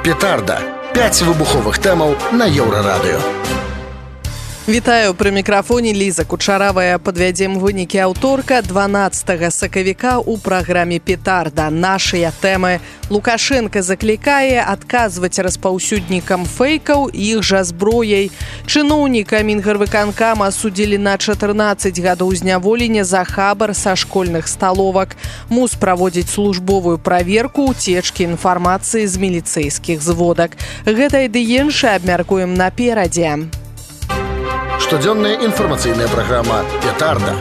Петарда. 5 выбуховых тэмаў на Еўрарадыё. Вітаю, пры мікрафоне Ліза Кучаравая. Падвядзем вынікі аўторка 12 сакавіка ў праграме «Петарда». Нашыя тэмы. Лукашенко заклікае адказваць распаўсюднікам фэйкаў іх жа зброяй. Чыноўніка Мінгарвыканкама судзілі на 14 гадоў зняволення за хабар са школьных сталовак. МУЗ праводзіць службовую праверку ўцечкі інфармацыі з міліцэйскіх зводак. Гэта і ды іншае абмяркуем наперадзе. Штодзённая інфармацыйная праграма «Петарда».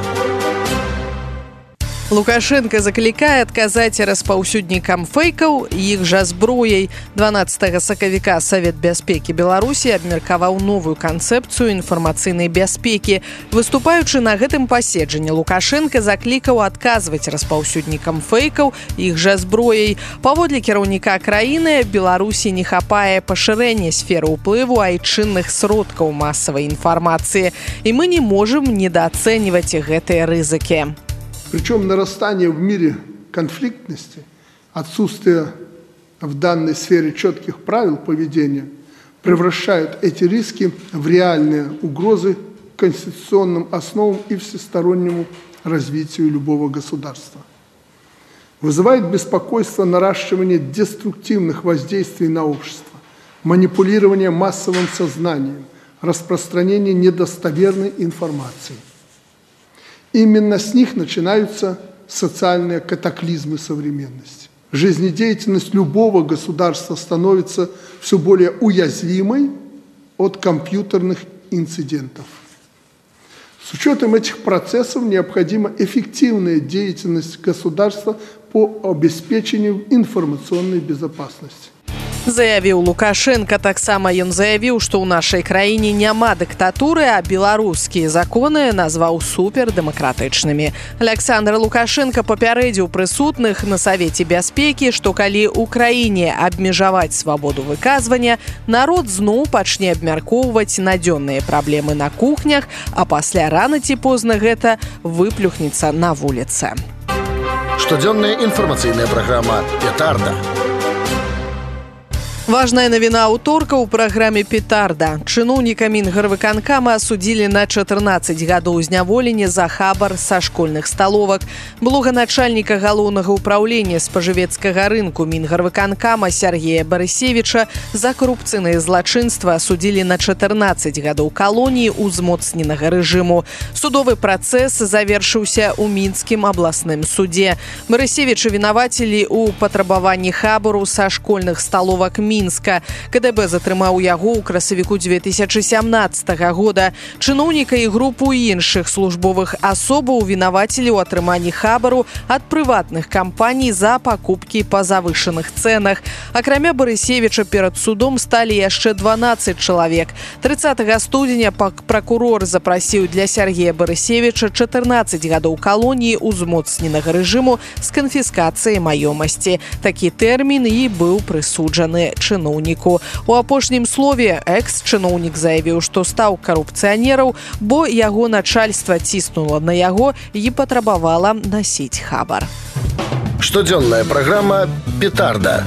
Лукашенко заклікае адказаць распаўсюднікам фэйкаў іх жа зброяй. 12 сакавіка Савет бяспекі Беларусі абмеркаваў новую канцэпцыю інфармацыйнай бяспекі. Выступаючы на гэтым паседжанні, Лукашенко заклікаў адказваць распаўсюднікам фэйкаў іх жа зброяй. Паводле кіраўніка краіны, Беларусі не хапае пашырэння сферы ўплыву айчынных сродкаў масавай інфармацыі. І мы не можам недооценивать гэтыя рызыкі. Причем нарастание в мире конфликтности, отсутствие в данной сфере четких правил поведения превращают эти риски в реальные угрозы конституционным основам и всестороннему развитию любого государства. Вызывает беспокойство наращивание деструктивных воздействий на общество, манипулирование массовым сознанием, распространение недостоверной информации. Именно с них начинаются социальные катаклизмы современности. Жизнедеятельность любого государства становится все более уязвимой от компьютерных инцидентов. С учетом этих процессов необходима эффективная деятельность государства по обеспечению информационной безопасности. Заявіў Лукашенко. Таксама ён заявіў, што ў нашай краіне няма дыктатуры, а беларускія законы назваў супердэмакратычнымі. Александр Лукашенко папярэдзіў прысутных на Савеце бяспекі, што калі ў краіне абмежаваць свабоду выказвання, народ зноў пачне абмяркоўваць надзённыя праблемы на кухнях, а пасля рана ці позна гэта выплюхнецца на вуліцы. Штодзённая інфармацыйная праграма «Петарда». Важная навіна аўторка ў праграме «Петарда». Чыноўніка Мінгарвыканкама асудзілі на 14 гадоў зняволення за хабар са школьных сталовак. Блога начальніка галоўнага ўпраўлення спажывецкага рынку Мінгарвыканкама Сергея Барысевіча за карупцыйнае злачынства асудзілі на 14 гадоў калоніі ўзмоцненага рэжыму. Судовы працэс завершыўся ў мінскім абласным судзе. Барысевіча вінавацілі ў патрабаванні хабару са школьных сталовак Мінска. КДБ затрымаў яго ў красавіку 2017 года. Чыноўніка і групу іншых службовых асобаў вінавацілі ў атрыманні хабару ад прыватных кампаній за пакупкі па завышаных цэнах. Акрамя Барысевіча перад судом сталі яшчэ 12 чалавек. 30 студзеня пракурор запрасіў для Сергея Барысевіча 14 гадоў калоніі ўзмоцненага рэжыму з канфіскацыяй маёмасці. Такі тэрмін і быў прысуджаны чыноўніку. У апошнім слове экс-чыноўнік заявіў, што стаў карупцыянераў, бо яго начальства ціснула на яго і патрабавала насіць хабар. Штодзённая праграма «Петарда».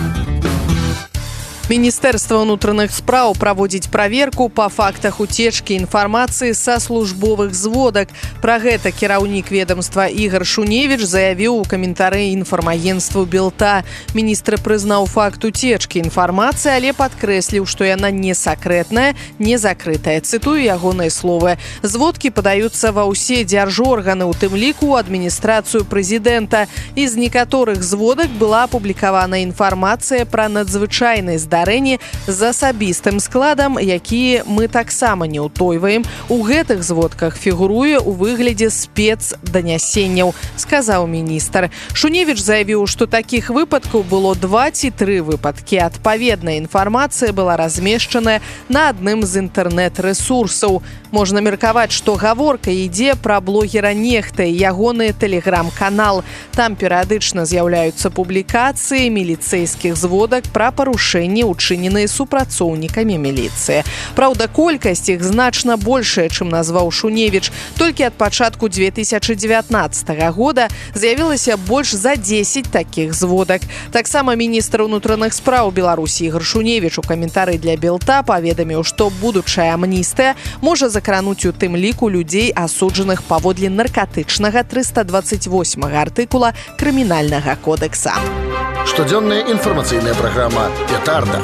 Міністэрства ўнутраных спраў праводзіць праверку па фактах уцечкі інфармацыі са службовых зводак. Пра гэта кіраўнік ведомства Ігор Шуневіч заявіў у каментары інфармагенству «Белта». Міністр прызнаў факт уцечкі інфармацыі, але падкрэсліў, што яна не сакрэтная, не закрытая. Цытую ягоныя словы. Зводкі падаюцца ва ўсе дзяржорганы, у тым ліку ў адміністрацыю прэзідэнта. З некаторых зводак была апублікавана інфармацыя пра надзвычайныя здарэнні з асабістым складам, якія мы таксама не ўтойваем. У гэтых зводках фігуруе ў выглядзе спецданясенняў, сказаў міністр. Шуневіч заявіў, што такіх выпадкаў было 2 ці 3 выпадкі. Адпаведная інфармацыя была размешчаная на адным з інтэрнэт-рэсурсаў. Можна меркаваць, што гаворка ідзе пра блогера Нехта і ягоны тэлеграм-канал. Там перыядычна з'яўляюцца публікацыі міліцэйскіх зводак пра парушэнні учыненыя супрацоўнікамі міліцыі. Праўда, колькасць іх значна большая, чым назваў Шуневіч. Толькі ад пачатку 2019 года з'явілася больш за 10 такіх зводак. Таксама міністр унутраных спраў Беларусі Ігор Шуневіч у каментары для Белта паведаміў, што будучая амністыя можа закрануць у тым ліку людзей, асуджаных паводле наркатычнага 328 артыкула Крымінальнага кодекса. Штодзённая інфармацыйная праграма «Петарда».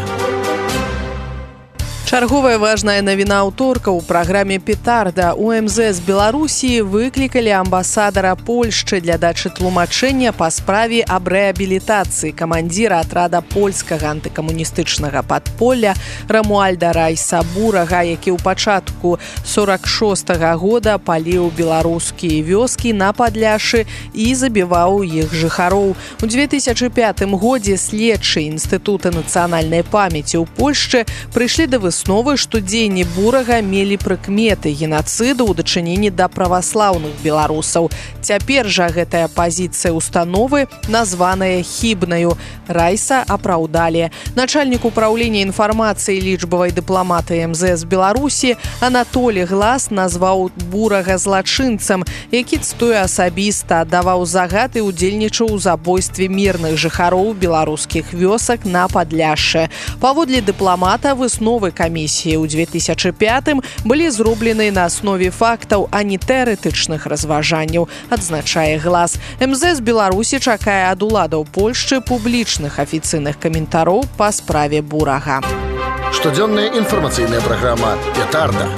Чарговая важная навіна аўторка ў праграме «Петарда». У МЗС Беларусі выклікалі амбасадара Польшчы для дачы тлумачэння па справе аб рэабілітацыі камандзіра атрада польскага антыкамуністычнага падполля Рамуальда Райса Бурага, які ў пачатку 46-го года паліў беларускія вёскі на Падляшшы і забіваў іх жыхароў. У 2005 годзе следчыя Інстытута нацыянальнай памяці ў Польшчы прыйшлі да высновы, што дзеянні Бурага мелі прыкметы генацыду ў дачыненні да праваслаўных беларусаў. Цяпер жа гэтая пазіцыя установы названая хібнаю. Райса апраўдалі. Начальнік управлення інфармацыі і лічбавай дыпламатыі МЗС Беларусі Анатолій Глас назваў Бурага злачынцам, які, цытую, асабіста аддаваў загад і ўдзельнічаў у забойстве мірных жыхароў беларускіх вёсак на Падляшшы. Паводле дыпламата высновы камісіі ў 2005-м былі зроблены на аснове фактаў, а не тэарэтычных разважанняў, адзначае Глас. МЗС Беларусі чакае ад уладаў Польшчы публічных афіцыйных каментароў па справе Бурага. Штодзённая інфармацыйная праграма «Петарда».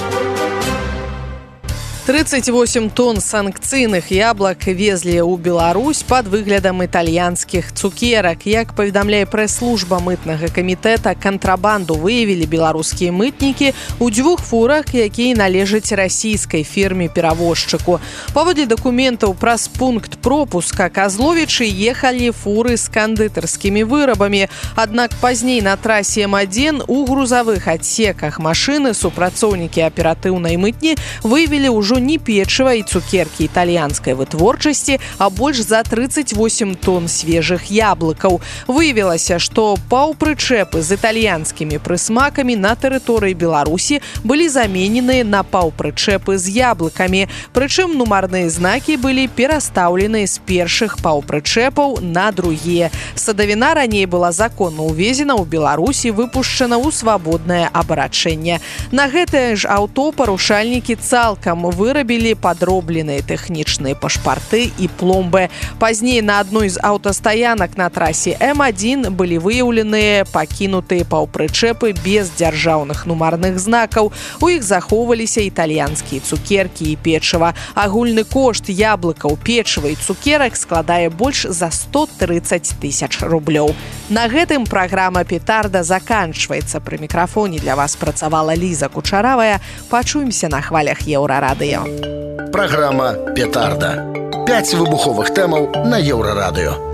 38 тонн санкцыйных яблак везлі ў Беларусь пад выглядам італьянскіх цукерак. Як паведамляе прэс-служба мытнага камітэта, кантрабанду выявілі беларускія мытнікі ў 2 фурах, якія належаць расійскай фірме-перавозчыку. Паводле дакументаў праз пункт пропуска Казловічы ехалі фуры з кандытарскімі вырабамі. Аднак пазней на трасе М1 у грузавых адсеках машыны супрацоўнікі аператыўнай мытні выявілі ўжо не печыва і цукеркі італьянскай вытворчасці, а больш за 38 тонн свежых яблыкаў. Выявілася, што паўпрычэпы з італьянскімі прысмакамі на тэрыторыі Беларусі былі замененыя на паўпрычэпы з яблыкамі. Прычым нумарныя знакі былі перастаўлены з першых паўпрычэпаў на другія. Садавіна раней была законна ўвезена ў Беларусі, выпушчана ў свабоднае абарачэнне. На гэтае ж аўто парушальнікі цалкам вырабілі падробленыя тэхнічныя пашпарты і пломбы. Пазней на адной з аўтастаянак на трасе М1 былі выяўленыя пакінутыя паўпрычэпы без дзяржаўных нумарных знакаў. У іх захоўваліся італьянскія цукеркі і печыва. Агульны кошт яблыкаў, печыва і цукерак складае больш за 130 000 рублёў. На гэтым праграма «Петарда» заканчваецца. Пры мікрафоне для вас працавала Ліза Кучаравая. Пачуемся на хвалях Еўрарадыё. Праграма «Петарда». 5 выбуховых тэмаў на Еўрарадыё.